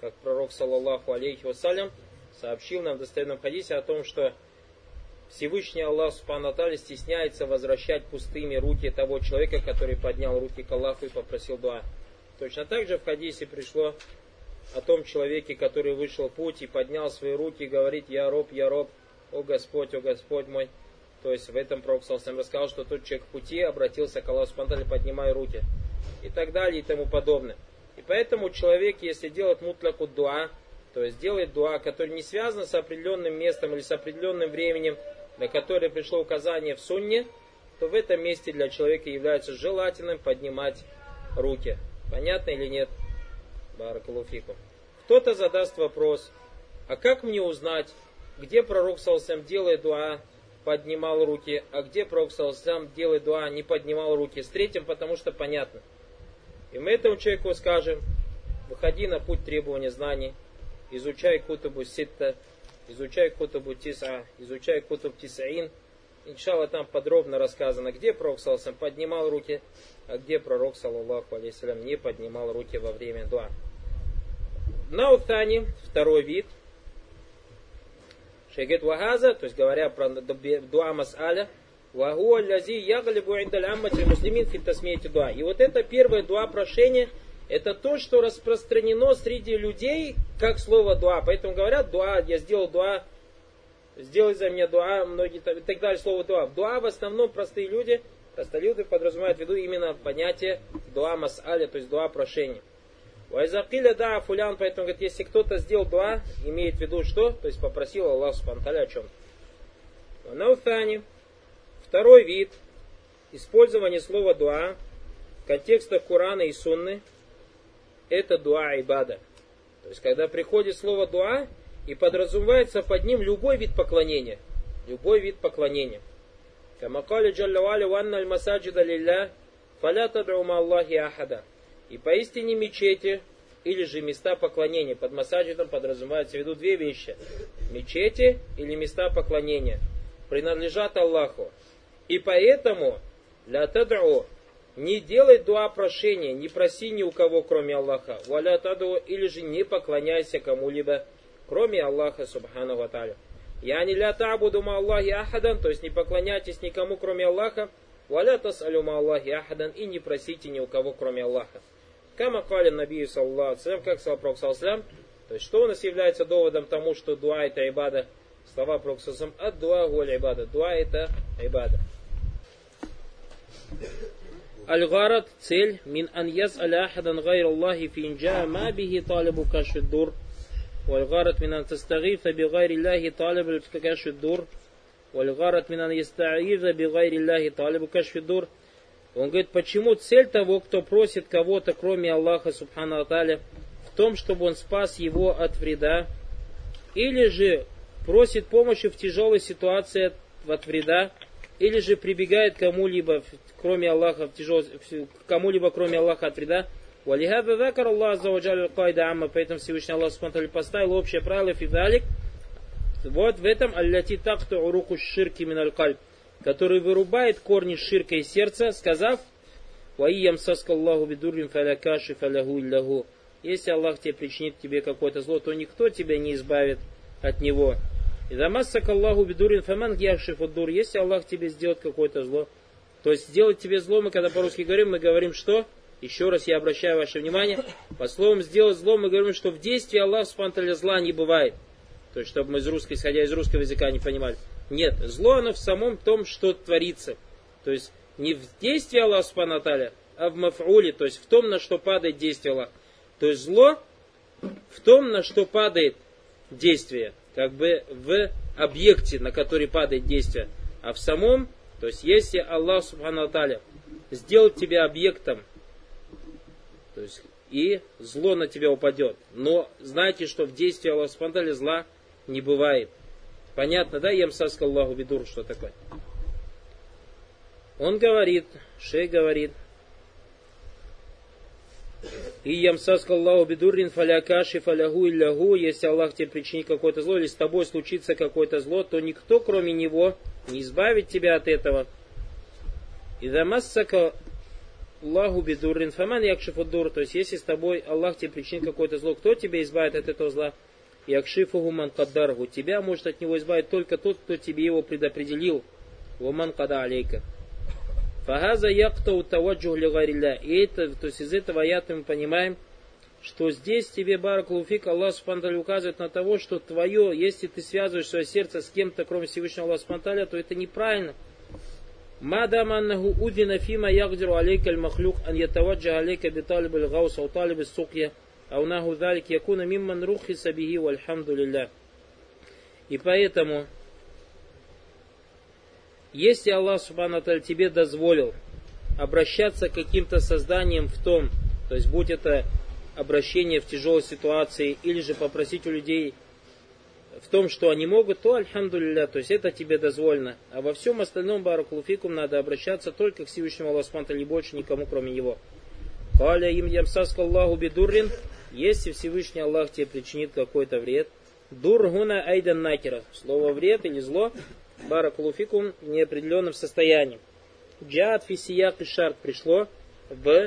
как пророк, саллаллаху алейхи вассалям, сообщил нам в достоверном хадисе о том, что Всевышний Аллах Субхану ва Тааля стесняется возвращать пустыми руки того человека, который поднял руки к Аллаху и попросил дуа. Точно так же в хадисе пришло о том человеке, который вышел в путь и поднял свои руки и говорит: я роб, о Господь мой. То есть в этом пророк саллаллаху рассказал, что тот человек в пути обратился к Аллаху Субхану ва Тааля, поднимая руки. И так далее, и тому подобное. И поэтому человек, если делает мутляку дуа, то есть делает дуа, который не связан с определенным местом или с определенным временем, на которое пришло указание в сунне, то в этом месте для человека является желательным поднимать руки. Понятно или нет? Баракаллаху фикум. Кто-то задаст вопрос: а как мне узнать, где пророк саллаллаху алейхи ва саллям делает дуа, поднимал руки, а где пророк саллаллаху алейхи ва саллям делает дуа, не поднимал руки? С третьим, потому что понятно. И мы этому человеку скажем: выходи на путь требования знаний, изучай кутубу ситта, изучай кутубу тиса, изучай кутуб тисаин. Иншаллах, там подробно рассказано, где пророк саллаллаху алейхи ва саллям поднимал руки, а где пророк саллаллаху алейхи ва саллям не поднимал руки во время дуа. Наутани, второй вид. Шейгет вахаза, то есть говоря про дуа мас'аля, вахуа лязи яглибу индаль аммати муслимин фи тасмияти дуа. И вот это первое дуа прошение, это то, что распространено среди людей, как слово дуа. Поэтому говорят: дуа, я сделал дуа, сделай за меня дуа, многие и так далее, слово дуа. Дуа в основном простолюды подразумевают в виду именно понятие дуа мас'аля, то есть дуа прошения. Вайзакиля да фулян, поэтому говорит, если кто-то сделал дуа, имеет в виду что? То есть попросил Аллах Субхану ва Тааля о чем-то. Наутани, второй вид использования слова дуа в контекстах Корана и Сунны, это дуа ибада. То есть когда приходит слово дуа и подразумевается под ним любой вид поклонения. Любой вид поклонения. Камакали джалла ва'аля ванна аль-масаджида лилля фаля тад'у ма Аллахи ахада. И поистине мечети, или же места поклонения, под масаджидом подразумеваются в виду две вещи. Мечети или места поклонения принадлежат Аллаху. И поэтому ля тад'у, не делай дуа прошения, не проси ни у кого, кроме Аллаха. Валя тад'у, или же не поклоняйся кому-либо, кроме Аллаха Субхану ва Тааля. Яни ля та'буду ма Аллахи ахадан, то есть не поклоняйтесь никому, кроме Аллаха. Валя тас'алю ма Аллахи ахадан, и не просите ни у кого, кроме Аллаха. Кама кали набию саллаллаху алейхи ва саллям, как сказал пророк саллаллаху алейхи ва саллям, то есть что у нас является доводом тому, что дуа это ибада? Слова пророка саллаллаху алейхи ва саллям: ад-дуа гуаль ибада. Дуа это ибада. Аль-гарад, цель, мин ан яс'аля ахадан гайр Аллахи фи инджа ма бихи талибу кашвид-дур. Валь-гарад мин ан тастагифа би гайри Аллахи талибу кашвид-дур. Валь-гарад мин ан яста'иза би гайри Аллахи талибу кашвид-дур. Он говорит, почему цель того, кто просит кого-то, кроме Аллаха Субхану ва Тааля, в том, чтобы он спас его от вреда, или же просит помощи в тяжелой ситуации от вреда, или же прибегает кому-либо, кроме Аллаха, кому-либо, кроме Аллаха, от вреда. Валихада закар Аллах аззаваджаль аль-кайда амма, поэтому Всевышний Аллах Субхану ва Тааля поставил общее правило фидалик. Вот в этом алляти такту уруку ширки мин аль-кальб, который вырубает корни ширка из сердца, сказав: «Ваиям саскаллаху бидуррин фаля кашиф аляху илляху». Если Аллах тебе причинит тебе какое-то зло, то никто тебя не избавит от него. «Ида массакаллаху бидуррин фаман гьявшиф уддур». Если Аллах тебе сделает какое-то зло, то есть сделать тебе зло, мы когда по-русски говорим, мы говорим что? Еще раз я обращаю ваше внимание, по словам сделать зло, мы говорим, что в действии Аллаха Субхану ва Тааля зла не бывает. То есть, чтобы мы исходя из русского языка, не понимали. Нет, зло оно в самом том, что творится. То есть, не в действии Аллаха Субхану ва Тааля, а в маф'уле, то есть в том, на что падает действие Аллаха. То есть, зло в том, на что падает действие, как бы в объекте, на который падает действие. А в самом, то есть, если Аллах Субхану ва Тааля сделал тебя объектом, то есть, и зло на тебя упадет. Но знайте, что в действии Аллаха Субхану ва Тааля зла не бывает. Понятно, да? Ямсаска Аллаху бидур, что такое? Он говорит, шейх говорит: и ямсаска Аллаху бидуррин фаля кашиф аляху илляху. Если Аллах тебе причинит какое-то зло, или с тобой случится какое-то зло, то никто, кроме него, не избавит тебя от этого. Ида массака Аллаху бидуррин фаман якшифу дур, то есть если с тобой Аллах тебе причинит какое-то зло, кто тебя избавит от этого зла? Якшифуху ман каддаргу, тебя может от него избавить только тот, кто тебе его предопределил. Ваман када алейка. Фагаза яктау таваджух ли гайрилля. И это, то есть из этого аята мы понимаем, что здесь тебе, баракаллаху фик, Аллах субхану ва тааля указывает на того, что твое, если ты связываешь свое сердце с кем-то, кроме Всевышнего Аллаха субхану ва тааля, то это неправильно. Мадам аннаху удина фима ягдиру алейка аль-махлюк ан ятаваджа алейка биталиб аль-гаус ау талиб аль-сукья ау наху залик якуна мимман рухиса бихи вальхамду лилля. И поэтому, если Аллах субхану ва тааля тебе дозволил обращаться к каким-то созданиям в том, то есть будь это обращение в тяжелой ситуации, или же попросить у людей в том, что они могут, то альхамдулилля, то есть это тебе дозволено. А во всем остальном, баракаллаху фикум, надо обращаться только к Всевышнему Аллаху субхану ва тааля, и больше никому, кроме него. Каля им ямсаска Аллаху бидуррин, если Всевышний Аллах тебе причинит какой-то вред, дур гуна айдан накира, слово вред или зло, баракаллаху фикум, в неопределенном состоянии. Джаат фисияк и шарт, пришло в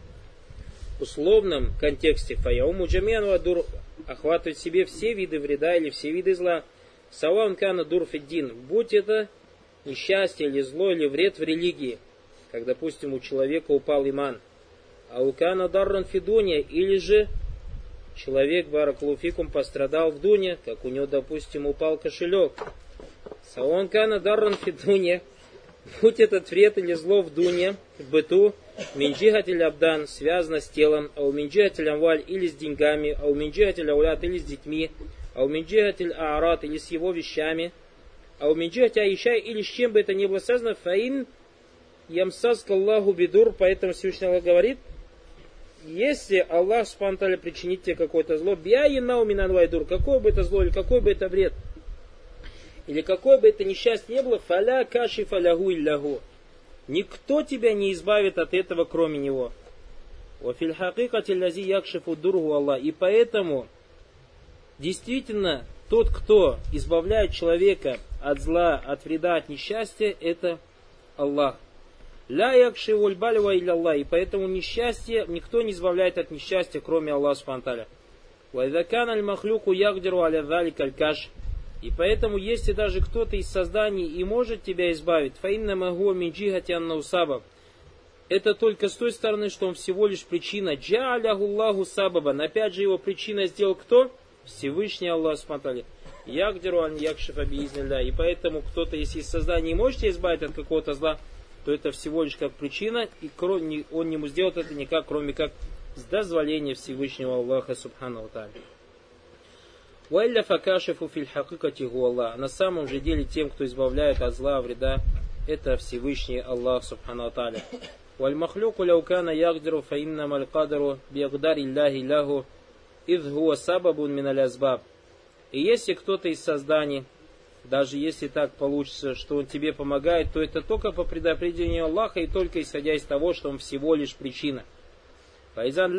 условном контексте. Фаяуму джамиану адур, охватывает в себе все виды вреда или все виды зла. Саван кана дур фиддин, будь это несчастье или зло или вред в религии, как, допустим, у человека упал иман. А у кана дарран фидуния, или же человек, баракаллаху фикум, пострадал в дуне, как у него, допустим, упал кошелек. Саван кана дарран фидуния, будь этот вред или зло в дуне, в быту, минджихатель абдан, связано с телом, а у минджихатель амваль или с деньгами, а у минджихатель аулят или с детьми, а у минджихатель аарат или с его вещами, а у минджихатель аиша или с чем бы это ни было связано, фаин ямсаска Аллаху бидур, поэтому Всевышний Аллах говорит, если Аллах субхану ва тааля причинит тебе какое-то зло, биайинау минан вайдур, какое бы это зло или какой бы это вред, или какое бы это несчастье не было, фаля каши фалягу илляху, никто тебя не избавит от этого, кроме него. Вафиль хакикати лази якшифу дургу Аллах. И поэтому, действительно, тот, кто избавляет человека от зла, от вреда, от несчастья, это Аллах. Ля якшифу альбалива илля Аллах. И поэтому несчастье, никто не избавляет от несчастья, кроме Аллаха субхану ва тааля. Вайдакан аль-махлюку ягдиру аля залик аль-каш. И поэтому, если даже кто-то из созданий и может тебя избавить, фаинна магу минджихати аннаусаба, это только с той стороны, что он всего лишь причина. Джа'аляху Аллаху сабабан. Опять же, его причиной сделал кто? Всевышний Аллах субхану ва тааля. Ягдиру ан якшифа биизнилля. И поэтому кто-то, если из созданий можете избавить от какого-то зла, то это всего лишь как причина, и он ему сделает это никак, кроме как с дозволения Всевышнего Аллаха субхану ва тааля. Вайля факашифу филь хакикати гу Аллах. На самом же деле тем, кто избавляет от зла, вреда, это Всевышний Аллах субхану ва тааля. Валь махлюку ляукана ягдиру фаинна малькадару биагдар илляхи ляху идh хуа сабабун миналь азбаб. И если кто-то из созданий, даже если так получится, что он тебе помогает, то это только по предопределению Аллаха и только исходя из того, что он всего лишь причина. Поэтому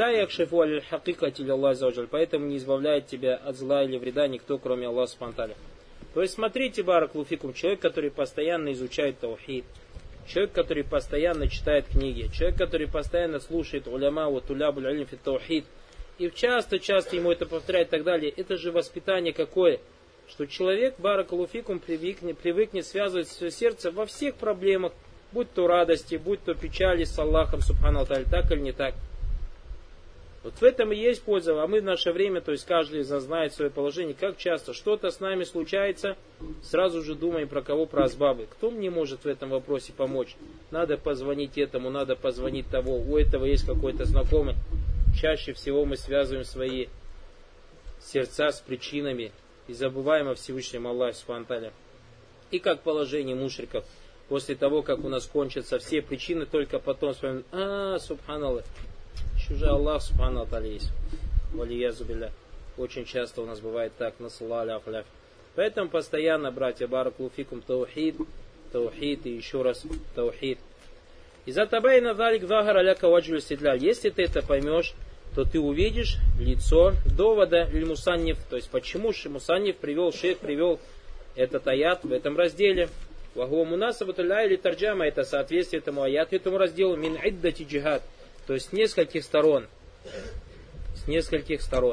не избавляет тебя от зла или вреда никто, кроме Аллаха субхану ва тааля. То есть смотрите, баракаллаху фикум, человек, который постоянно изучает таухид, человек, который постоянно читает книги, человек, который постоянно слушает уляма, вот улябуль алим фит таухид, и часто ему это повторяет и так далее, это же воспитание какое? Что человек, баракаллаху фикум, привыкнет связывать свое сердце во всех проблемах, будь то радости, будь то печали с Аллахом субхану ва тааля, так или не так. Вот в этом и есть польза, а мы в наше время, то есть каждый из нас знает свое положение, как часто что-то с нами случается, сразу же думаем про кого, про асбабы. Кто мне может в этом вопросе помочь? Надо позвонить этому, надо позвонить того, у этого есть какой-то знакомый. Чаще всего мы связываем свои сердца с причинами и забываем о Всевышнем Аллахе субхану ва тааля. И как положение мушриков, после того, как у нас кончатся все причины, только потом вспоминаем, субханаллах. Уже Аллах субхану ва тааля есть. Валиязу билля. Очень часто у нас бывает так. Поэтому постоянно, братья, баракаллаху фикум, таухид и еще раз таухид. Иза табайна залик захара ляка ваджуль стидляль. Если ты это поймешь, то ты увидишь лицо довода лиль мусанниф. То есть почему мусанниф шейх привел этот аят в этом разделе. Вахуа мунасабату ля или тарджама, это соответствие этому аяту, этому разделу, мин иддати джихад, то есть с нескольких сторон. С нескольких сторон.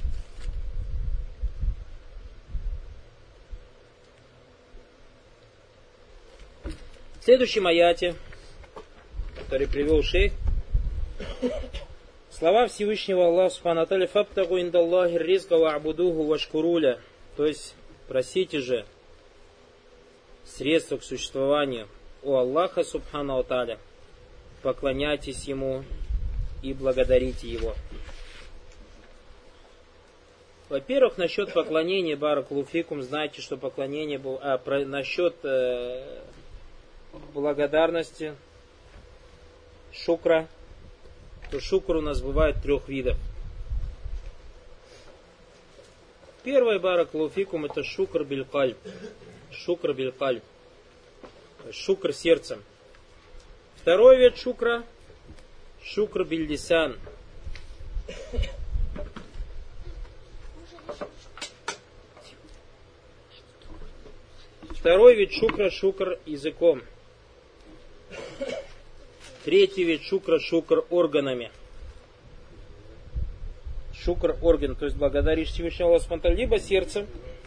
В следующем аяте, который привел шейх, слова Всевышнего Аллаха Субхану ва Тааля: «Фабтагу индаллахи ризка ва абудуху вашкуруля». То есть, просите же средства к существованию у Аллаха Субхану ва Тааля, поклоняйтесь Ему и благодарите Его. Во-первых, насчет поклонения, баракаллаху фикум, знайте, что поклонение было... насчет благодарности, шукра, то шукр у нас бывает 3 видов. Первый, баракаллаху фикум, это шукр биль-кальб. Шукр биль-кальб. Шукр сердцем. Второй вид шукра — шукр биль-лисан. Второй вид шукра — шукр языком. Третий вид шукра — шукр органами. Шукр орган, то есть благодаришь Всевышнего Аллаха Субхану ва Тааля либо сердцем,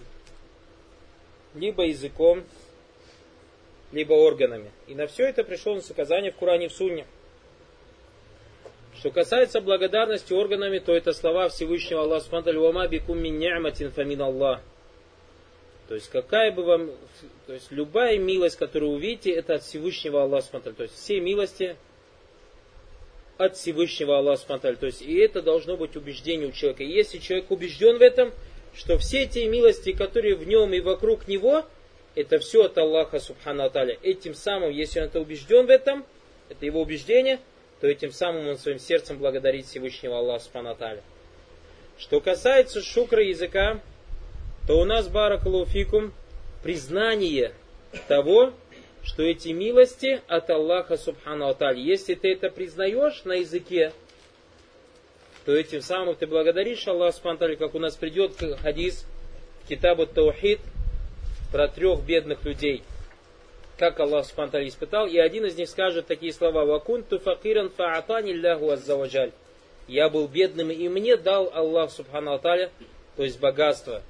либо языком, либо органами. И на все это пришло указание в Коране и в Сунне. Что касается благодарности органами, то это слова Всевышнего Аллаха Субхану ва Тааля: «Ва ма бикум мин ни'матин фа мин Аллах». То есть какая бы вам, то есть любая милость, которую увидите, это от Всевышнего Аллаха Субхану ва Тааля. То есть все милости от Всевышнего Аллаха Субхану ва Тааля. То есть и это должно быть убеждение у человека. И если человек убежден в этом, что все те милости, которые в нем и вокруг него, это все от Аллаха Субхану ва Тааля. Этим самым, если он это убежден в этом, это его убеждение, то этим самым он своим сердцем благодарит Всевышнего Аллаха Субхану ва Тааля. Что касается шукра языка, то у нас, баракаллаху фикум, признание того, что эти милости от Аллаха Субхану ва Тааля. Если ты это признаешь на языке, то этим самым ты благодаришь Аллаха Субхану ва Тааля, как у нас придет хадис в Китабу Таухид про 3 бедных людей. Как Аллах Субхану ва Тааля испытал, и один из них скажет такие слова: «Вакунту факиран фаатани Аллаху азза ва джаль». Я был бедным, и мне дал Аллах Субхану ва Тааля, то есть богатство.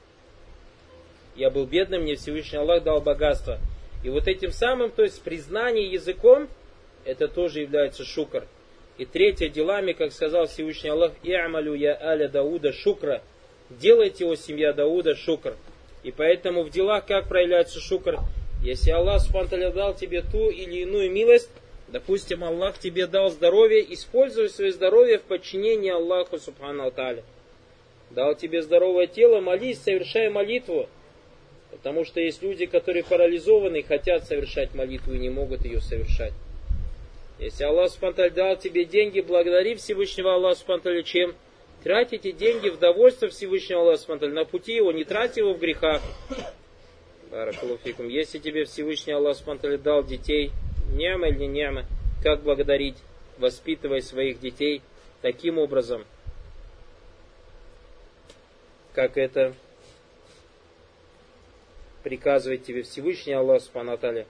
Я был бедным, мне Всевышний Аллах дал богатство. И вот этим самым, то есть признание языком, это тоже является шукр. И третье, делами, как сказал Всевышний Аллах: «И'малю я аля Дауда шукра». Делайте, о семья Дауда, шукр. И поэтому в делах как проявляется шукр? Если Аллах Субхану ва Тааля дал тебе ту или иную милость, допустим, Аллах тебе дал здоровье, используй свое здоровье в подчинении Аллаху Субхану ва Тааля. Дал тебе здоровое тело, молись, совершай молитву. Потому что есть люди, которые парализованы и хотят совершать молитву и не могут ее совершать. Если Аллах Субхану ва Тааля дал тебе деньги, благодари Всевышнего Аллаха Субхану ва Тааля чем? Трать эти деньги в довольство Всевышнего Аллаха Субхану ва Тааля, на пути его, не трать его в грехах. Баракаллаху фикум. Если тебе Всевышний Аллах Субхану ва Тааля дал детей, няма или не няма, как благодарить? Воспитывай своих детей таким образом, как это приказывает тебе Всевышний Аллах Субхану ва Тааля,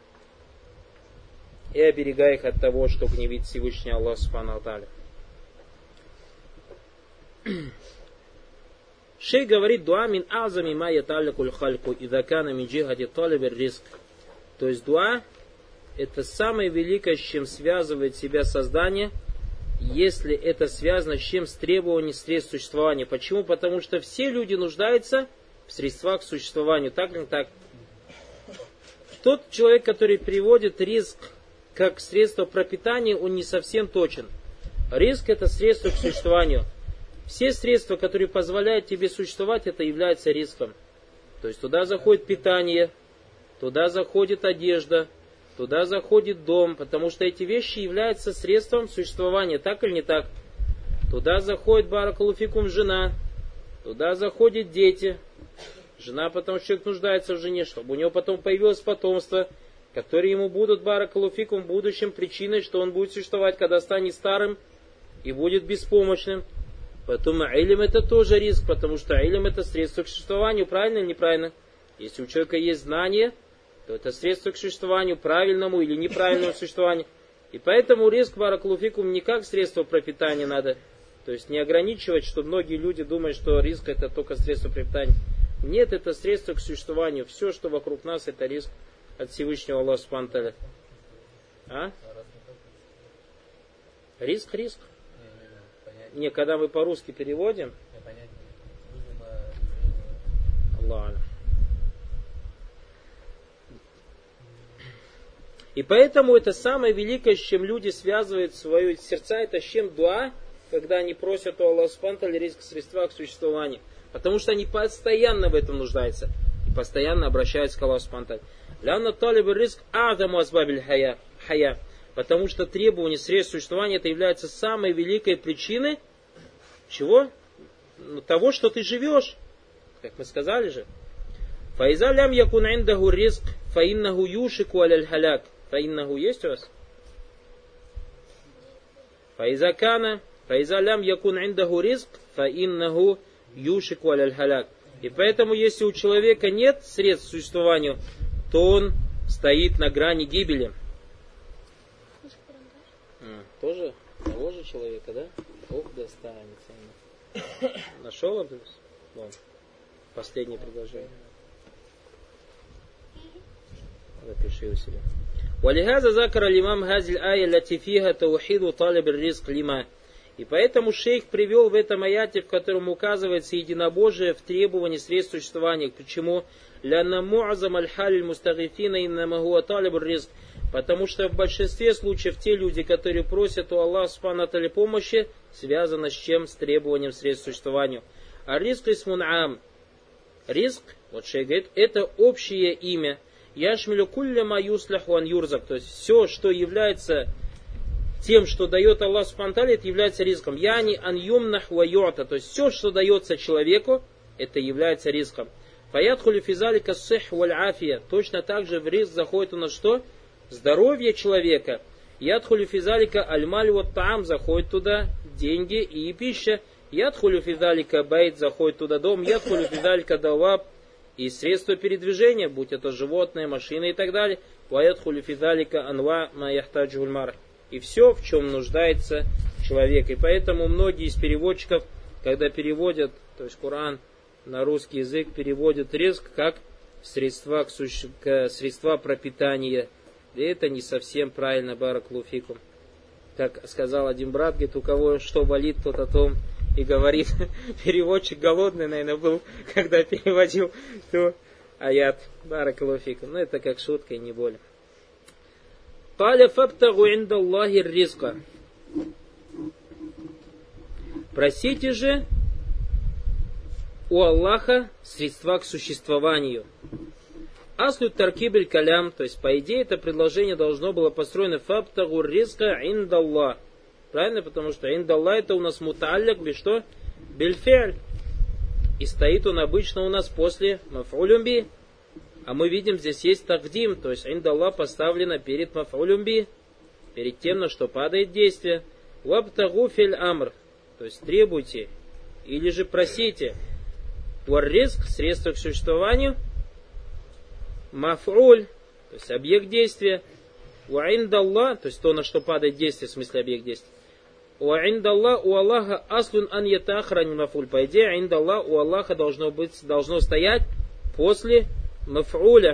и оберегай их от того, что гневит Всевышний Аллах Субхану ва Тааля. Шейх говорит: дуа мин азами ма яталлакуль хальку идза кана мин джихати талиб ризк. То есть дуа — это самое великое, с чем связывает себя создание, если это связано с чем? С требованием средств существования. Почему? Потому что все люди нуждаются в средствах к существованию. Так или так? Тот человек, который приводит ризк как средство пропитания, он не совсем точен. Ризк — это средство к существованию. Все средства, которые позволяют тебе существовать, это является риском. То есть туда заходит питание, туда заходит одежда, туда заходит дом, потому что эти вещи являются средством существования, так или не так? Туда заходит, баракаллаху фикум, жена, туда заходят дети. Жена, потому что человек нуждается в жене, чтобы у него потом появилось потомство, которые ему будут, баракаллаху фикум, в будущем причиной, что он будет существовать, когда станет старым и будет беспомощным. Поэтому илм — это тоже риск, потому что илм — это средство к существованию, правильно или неправильно? Если у человека есть знание, то это средство к существованию, правильному или неправильному существованию. И поэтому ризк, баракалуфикум, не как средство пропитания надо. То есть не ограничивать, что многие люди думают, что ризк это только средство пропитания. Нет, это средство к существованию. Все, что вокруг нас, это ризк от Всевышнего Аллаха Субхану ва Тааля. А? Риск. Не, когда мы по-русски переводим. Аллах. И поэтому это самое великое, с чем люди связывают свои сердца, это с чем дуа, когда они просят у Аллаха Субхану ва Тааля ризк, средства к существованию. Потому что они постоянно в этом нуждаются. И постоянно обращаются к Аллаху Субхану ва Тааля. Лянна талиб ризк азаму азбабиль хая. Потому что требование средств существования это является самой великой причиной чего? Того, что ты живешь. Как мы сказали же. Фаиза лям якун индаху ризк фаиннаху юшику аляль халяк. Фаиннаху есть у вас? Фаиза лям якун индаху ризк фаиннаху юшику аляль халяк. И поэтому, если у человека нет средств к существованию, то он стоит на грани гибели. Тоже того же человека, да? Ох, достанется. Нашел, Абдус? Вон. Последнее предложение. Запиши у себя. Валихаза закара лимам газиль ая латифиха таухиду талиб ризк лима. И поэтому шейх привел в этом аяте, в котором указывается единобожие в требовании средств существования. Почему? Лянна муазам аль-халиль мустагифина иннама хуа талиб ризк. Потому что в большинстве случаев те люди, которые просят у Аллаха Субхану ва Тааля помощи, связано с чем? С требованием средств к существованию. А ризк исмун'ам. Ризк, вот шейх говорит, это общее имя. Яшмилю кулля ма юсляху ан юрзак. То есть все, что является тем, что дает Аллах Субхану ва Тааля, это является ризком. Яни ан юмнах ва ю'та. То есть все, что дается человеку, это является ризком. Фаядхулю физалика сих валь афия. Точно так же в ризк заходит у нас что? Здоровье человека. Ядхулю физалика аль-маль ва таам, заходит туда деньги и пища. Ядхулю физалика байт, заходит туда дом. Ядхулю физалика даваб, и средства передвижения, будь это животные, машины и так далее. Ва ядхулю физалика анва ма яхтаджуль мар. И все, в чем нуждается человек. И поэтому многие из переводчиков, когда переводят, то есть Коран на русский язык, переводят ризк как средства пропитания. И это не совсем правильно, баракалуфикум. Как сказал один брат, говорит, у кого что болит, тот о том и говорит. Переводчик голодный, наверное, был, когда переводил то аят, баракалуфикум. Но это как шутка и не более. Таля фабтагу инда Аллахи ризка. Просите же у Аллаха средства к существованию. Аслю таркибель калям, то есть по идее это предложение должно было построено фабтагу ризка инда Аллах. Правильно? Потому что инда Аллах это у нас муталляк, без что? Бельфиаль. И стоит он обычно у нас после маф'улюм би. А мы видим, здесь есть тагдим, то есть инда Аллах поставлено перед маф'улюм би, перед тем, на что падает действие. Вабтагу филь амр, то есть требуйте или же просите. Варризк, средство к существованию. Маф'уль, то есть объект действия. Ва индаллах, то есть то, на что падает действие, в смысле объект действия. Ва индаллах у Аллаха аслун ан ятахрани маф'уль. По идее, индаллах у Аллаха должно стоять после маф'уля.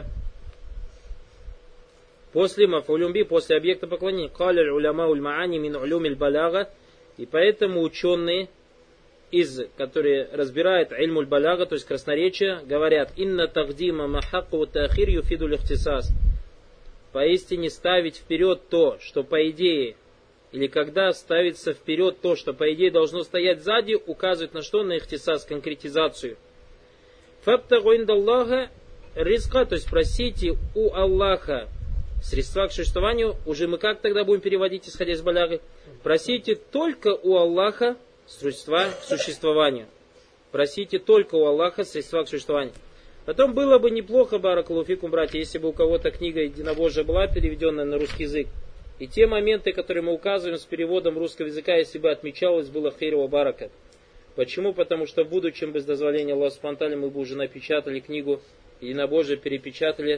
После маф'улюм би, после объекта поклонения. Каля уляма уль маани мин улюмиль балага. И поэтому ученые, которые разбирают ильмуль балага, то есть красноречие, говорят: инна тагдима махакку таахир юфиду лихтисас. Поистине ставить вперед то, что по идее, или когда ставится вперед то, что по идее должно стоять сзади, указывает на что? На ихтисас, конкретизацию. Фабтагу индаллаха ризка, то есть просите у Аллаха средства к существованию. Уже мы как тогда будем переводить, исходя из балягы? Просите только у Аллаха средства к существованию. Просите только у Аллаха средства к существованию. Потом было бы неплохо, баракалуфикум, братья, если бы у кого-то книга единобожия была переведенная на русский язык. И те моменты, которые мы указываем с переводом русского языка, если бы отмечалось, было хейрова барака. Почему? Потому что в будущем, без дозволения Аллаха Субхану ва Тааля, мы бы уже напечатали книгу единобожия, перепечатали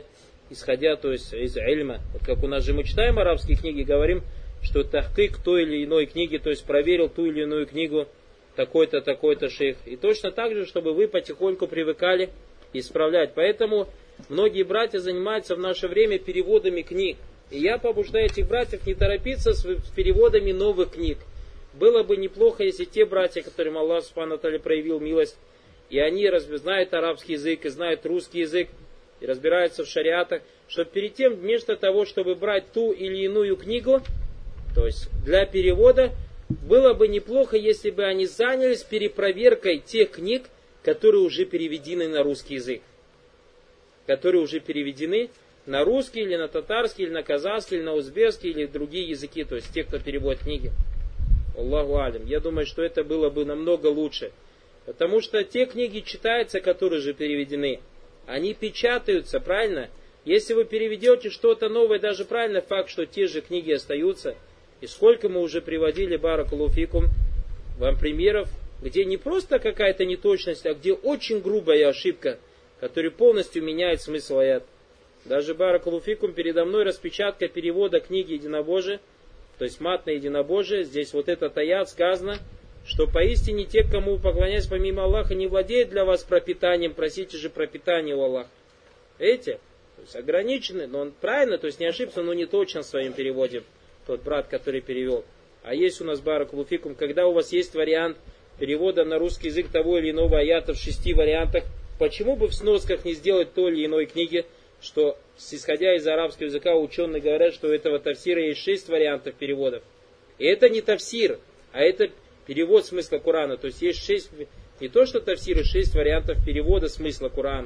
исходя, то есть из ильма. Вот как у нас же мы читаем арабские книги, говорим, что тахкик той или иной книги, то есть проверил ту или иную книгу такой-то, такой-то шейх. И точно так же, чтобы вы потихоньку привыкали исправлять. Поэтому многие братья занимаются в наше время переводами книг. И я побуждаю этих братьев не торопиться с переводами новых книг. Было бы неплохо, если те братья, которым Аллах Субхану ва Тааля проявил милость, и они знают арабский язык, и знают русский язык, и разбираются в шариатах, чтобы перед тем, вместо того, чтобы брать ту или иную книгу, то есть для перевода, было бы неплохо, если бы они занялись перепроверкой тех книг, которые уже переведены на русский язык. Которые уже переведены на русский, или на татарский, или на казахский, или на узбекский, или другие языки, то есть те, кто переводит книги. Аллаху алям. Я думаю, что это было бы намного лучше. Потому что те книги читаются, которые же переведены. Они печатаются, правильно? Если вы переведете что-то новое, даже правильно факт, что те же книги остаются. И сколько мы уже приводили, баракаллаху фикум, вам примеров, где не просто какая-то неточность, а где очень грубая ошибка, которая полностью меняет смысл аят. Даже баракаллаху фикум, передо мной распечатка перевода книги Единобожия, то есть матное единобожие. Здесь вот этот аят сказано, что поистине те, кому поклоняются помимо Аллаха, не владеют для вас пропитанием, просите же пропитание у Аллаха. Видите? То есть ограничены, но он правильно, то есть не ошибся, но не точно в своем переводе, тот брат, который перевел. А есть у нас баракаллаху фикум, когда у вас есть вариант перевода на русский язык того или иного аята в 6 вариантах, почему бы в сносках не сделать той или иной книги, что, исходя из арабского языка, ученые говорят, что у этого тафсира есть 6 вариантов переводов. И это не тафсир, а это перевод смысла Корана. То есть есть 6, не то что тафсиры, 6 вариантов перевода смысла Корана.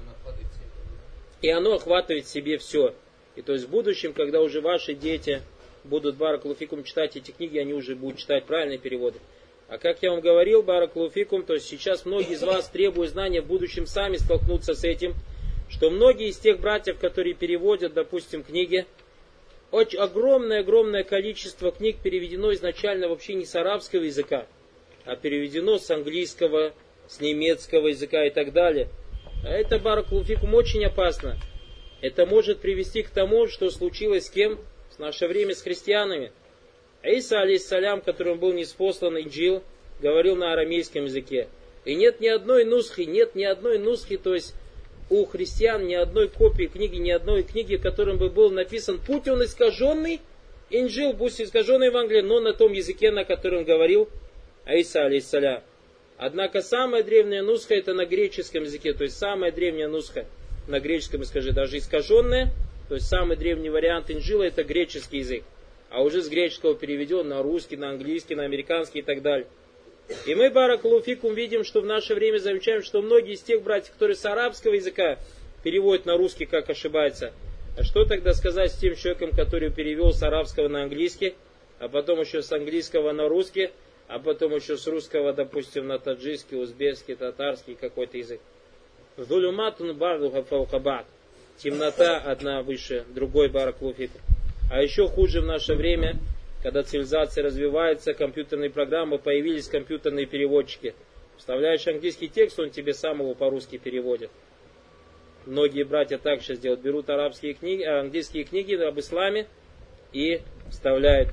И оно охватывает в себе все. И то есть в будущем, когда уже ваши дети будут баракаллаху фикум читать эти книги, они уже будут читать правильные переводы. А как я вам говорил, баракаллаху фикум, то есть сейчас многие из вас, требуя знания, в будущем сами столкнутся с этим, что многие из тех братьев, которые переводят, допустим, книги, очень огромное количество книг переведено изначально вообще не с арабского языка, а переведено с английского, с немецкого языка и так далее. А это, баракаллаху фикум, очень опасно. Это может привести к тому, что случилось с кем? В наше время с христианами. Иса, алейхиссалям, которым был ниспослан Инджил, говорил на арамейском языке. И нет ни одной нусхи, то есть у христиан ни одной копии книги, ни одной книги, в котором бы был написан путь он искаженный, Инджил, пусть искаженный Евангелие, но на том языке, на котором говорил Иса, алейхиссалям. Однако самая древняя нусха это на греческом языке, то есть самая древняя нусха на греческом языке, даже искаженная, то есть самый древний вариант Инджила это греческий язык, а уже с греческого переведен на русский, на английский, на американский и так далее. И мы, баракаллаху фикум, видим, что в наше время замечаем, что многие из тех братьев, которые с арабского языка переводят на русский, как ошибается. А что тогда сказать с тем человеком, который перевел с арабского на английский, а потом еще с английского на русский, а потом еще с русского, допустим, на таджикский, узбекский, татарский какой-то язык. Зулюматун бардуха фаукабат. Темнота одна выше другой, баракаллаху фикум. А еще хуже в наше время, когда цивилизация развивается, компьютерные программы, появились компьютерные переводчики. Вставляешь английский текст, он тебе сам его по-русски переводит. Многие братья так сейчас делают. Берут арабские книги, английские книги об исламе и вставляют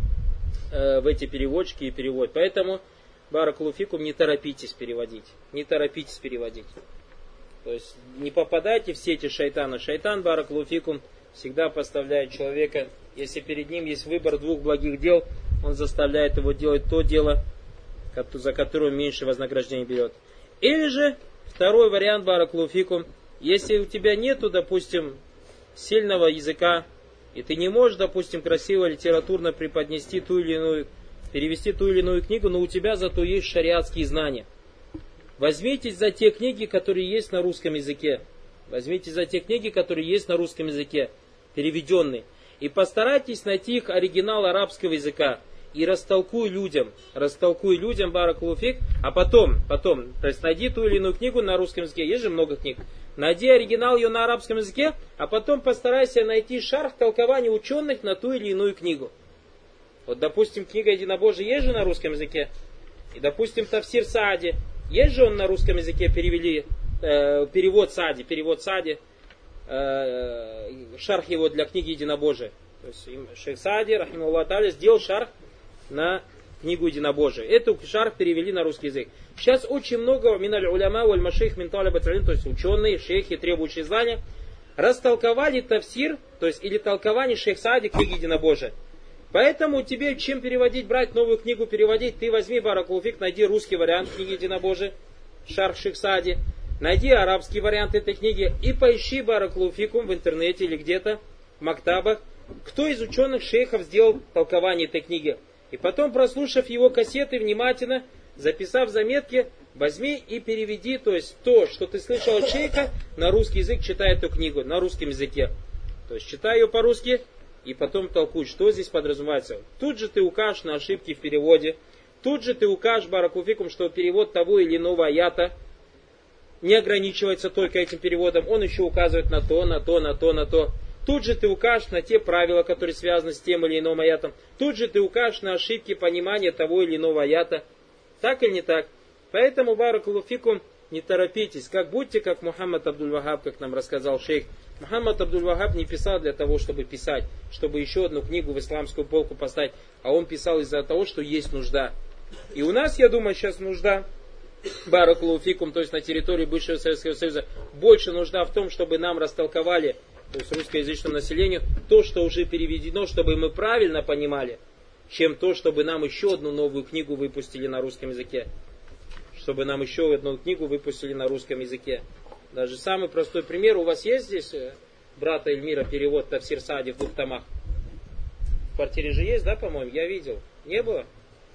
в эти переводчики и переводят. Поэтому, баракаллаху фикум, не торопитесь переводить. Не торопитесь переводить. То есть не попадайте в сети шайтана. Шайтан, баракаллаху фикум, всегда поставляет человека, если перед ним есть выбор двух благих дел, он заставляет его делать то дело, за которое он меньше вознаграждения берет. Или же, второй вариант, баракаллаху фикум, если у тебя нету, допустим, сильного языка, и ты не можешь, допустим, красиво литературно преподнести ту или иную, перевести ту или иную книгу, но у тебя зато есть шариатские знания. Возьмитесь за те книги, которые есть на русском языке. Возьмитесь за те книги, которые есть на русском языке, переведенные. И постарайтесь найти их оригинал арабского языка. И растолкуй людям, баракаллаху фик, а потом, то есть найди ту или иную книгу на русском языке, есть же много книг. Найди оригинал ее на арабском языке, а потом постарайся найти шарх толкования ученых на ту или иную книгу. Вот, допустим, книга Единобожия есть же на русском языке. И, допустим, тафсир Саади, есть же он на русском языке, перевели, перевод Саади. шарх его для книги Единобожия. То есть шейх Саади, рахимахуллах тааля, сделал шарх на книгу Единобожия. Эту шарх перевели на русский язык. Сейчас очень много миналь уляма валь машейх мин талабат илм, то есть ученые, шейхи, требующие знания, растолковали тафсир, то есть или толкование шейх Саади книги Единобожия. Поэтому тебе чем переводить, брать новую книгу, переводить, ты возьми баракулуфик, найди русский вариант книги Единобожия, шарх шейх Саади, найди арабский вариант этой книги и поищи баракулуфикум в интернете или где-то, в мактабах, кто из ученых шейхов сделал толкование этой книги. И потом, прослушав его кассеты внимательно, записав заметки, возьми и переведи, то есть то, что ты слышал от шейха, на русский язык, читай эту книгу, на русском языке. То есть читай ее по-русски и потом толкуй, что здесь подразумевается. Тут же ты укажешь на ошибки в переводе, тут же ты укажешь баракулуфикум, что перевод того или иного аята не ограничивается только этим переводом, он еще указывает на то, на то, на то, на то. Тут же ты укажешь на те правила, которые связаны с тем или иным аятом. Тут же ты укажешь на ошибки понимания того или иного аята. Так или не так? Поэтому, баракулуфикум, не торопитесь. Будьте как Мухаммад Абдуль-Вахаб, как нам рассказал шейх. Мухаммад Абдуль-Вахаб не писал для того, чтобы писать, чтобы еще одну книгу в исламскую полку поставить. А он писал из-за того, что есть нужда. И у нас, я думаю, сейчас нужда, баракулуфикум, то есть на территории бывшего Советского Союза, больше нужда в том, чтобы нам растолковали, то есть русскоязычному населению, то, что уже переведено, чтобы мы правильно понимали, чем то, чтобы нам еще одну новую книгу выпустили на русском языке. Чтобы нам еще одну книгу выпустили на русском языке. Даже самый простой пример. У вас есть здесь, брата Эльмира, перевод Тафсир Саади в 2 томах? В квартире же есть, да, по-моему? Я видел. Не было?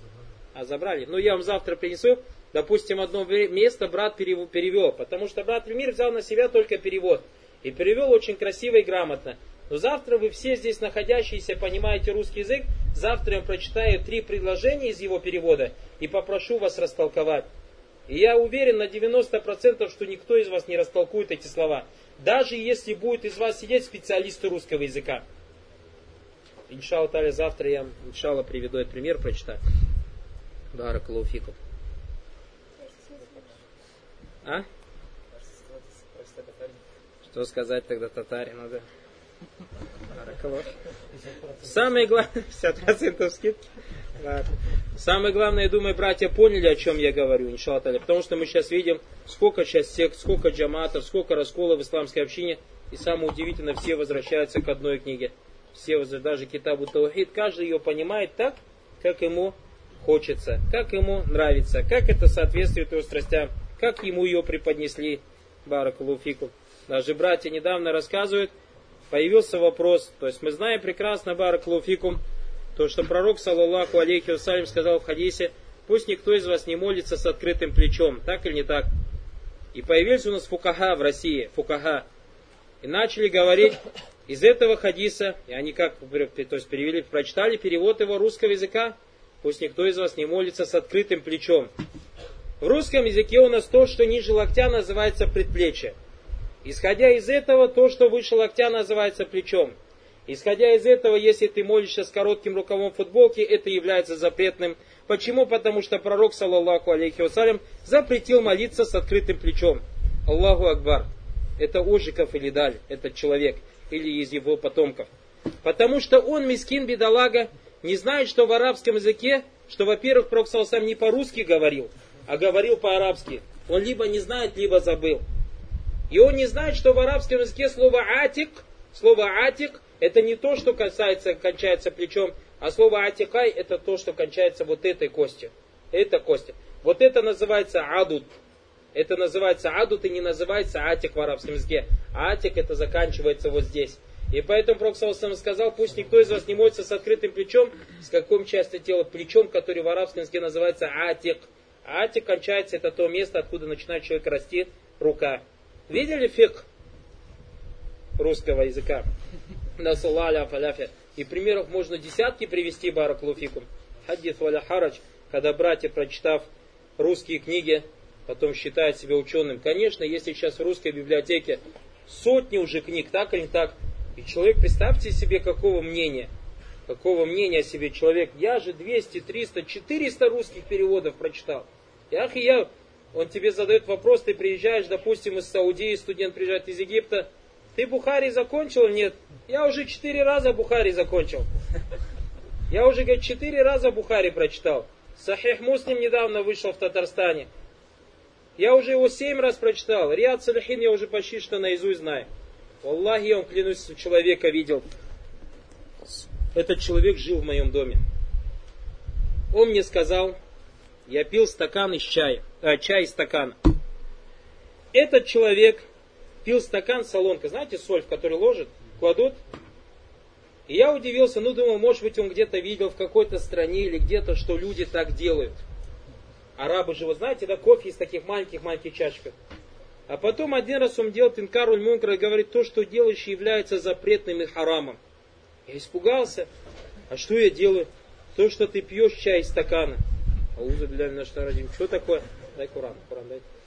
А забрали? Ну, я вам завтра принесу. Допустим, одно место брат перевел. Потому что брат Эльмир взял на себя только перевод. И перевел очень красиво и грамотно. Но завтра вы все здесь находящиеся понимаете русский язык. Завтра я прочитаю 3 предложения из его перевода и попрошу вас растолковать. И я уверен на 90%, что никто из вас не растолкует эти слова. Даже если будет из вас сидеть специалисты русского языка. Иншаллах та'аля, завтра я, иншаллах, приведу этот пример, прочитаю. Баракаллаху фикум. А? Что сказать тогда татарину, да? Самое главное, 50% скидки. Ладно. Самое главное, я думаю, братья поняли, о чем я говорю, иншаллах та'аля. Потому что мы сейчас видим, сколько сейчас сект, сколько джаматов, сколько расколов в исламской общине. И самое удивительное, все возвращаются к одной книге. Все, даже Китабу Таухид, каждый ее понимает так, как ему хочется, как ему нравится, как это соответствует его страстям, как ему ее преподнесли. Баракаллаху фикум. Даже братья недавно рассказывают, появился вопрос, то есть мы знаем прекрасно, баракаллаху фикум, то, что пророк, саллаллаху алейхи вассалям, сказал в хадисе, пусть никто из вас не молится с открытым плечом, так или не так. И появились у нас фукаха в России, фукаха, и начали говорить из этого хадиса, и они как, то есть перевели, прочитали перевод его русского языка, пусть никто из вас не молится с открытым плечом. В русском языке у нас то, что ниже локтя, называется предплечье. Исходя из этого, то, что выше локтя, называется плечом. Исходя из этого, если ты молишься с коротким рукавом футболки, это является запретным. Почему? Потому что пророк, саллаллаху алейхи вассалям, запретил молиться с открытым плечом. Аллаху Акбар. Это Ожиков или Даль, этот человек, или из его потомков. Потому что он, мискин, бедолага, не знает, что в арабском языке, что, во-первых, пророк, саллаллаху алейхи вассалям, не по-русски говорил, а говорил по-арабски. Он либо не знает, либо забыл. И он не знает, что в арабском языке слово атик, это не то, что кончается плечом, а слово атикай, это то, что кончается вот этой костью. Это кости. Вот это называется адут. Это называется адут и не называется атик в арабском языке. А атик это заканчивается вот здесь. И поэтому пророк саллаллаху сказал, пусть никто из вас не молится с открытым плечом. С какой части тела? Плечом, который в арабском языке называется атик. А атик кончается, это то место, откуда начинает человек расти рука. Видели фикх русского языка? И примеров можно десятки привести, баракаллаху фикум. Хаддис валя харадж, когда братья, прочитав русские книги, потом считают себя ученым. Конечно, если сейчас в русской библиотеке сотни уже книг, так или не так, и человек, представьте себе, какого мнения о себе человек. Я же 200, 300, 400 русских переводов прочитал. Он тебе задает вопрос, ты приезжаешь, допустим, из Саудии, студент приезжает из Египта, ты Бухари закончил или нет? Я уже 4 раза Бухари закончил. Я уже, говорит, 4 раза Бухари прочитал. Сахих Муслим недавно вышел в Татарстане. Я уже его 7 раз прочитал. Риад Салихин я уже почти что наизусть знаю. Аллахи, я вам клянусь, человека видел. Этот человек жил в моем доме. Он мне сказал, я пил стакан из чая, чай из стакана. Этот человек пил стакан солонка, знаете, соль, в который ложат, кладут. И я удивился, думал, может быть, он где-то видел в какой-то стране или где-то, что люди так делают. Арабы же, вы знаете, да, кофе из таких маленьких чашек. А потом один раз он делал инкаруль мункар и говорит, то, что делаешь, является запретным и харамом. Я испугался. А что я делаю? То, что ты пьешь чай из стакана. Аузу билляхи минаш шайтанир раджим. Что такое? Дай Куран, дай.